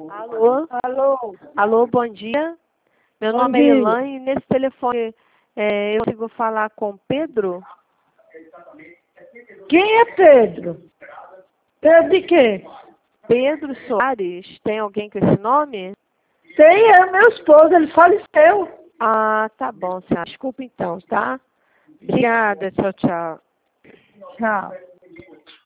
Alô? Alô? Alô, bom dia. Meu Bom nome é dia. Elaine. Nesse telefone eu consigo falar com Pedro? Quem é Pedro? Pedro de quê? Pedro Soares? Tem alguém com esse nome? Tem, é meu esposo, ele faleceu. Ah, tá bom, senhora. Desculpa então, tá? Obrigada, tchau, tchau. Tchau.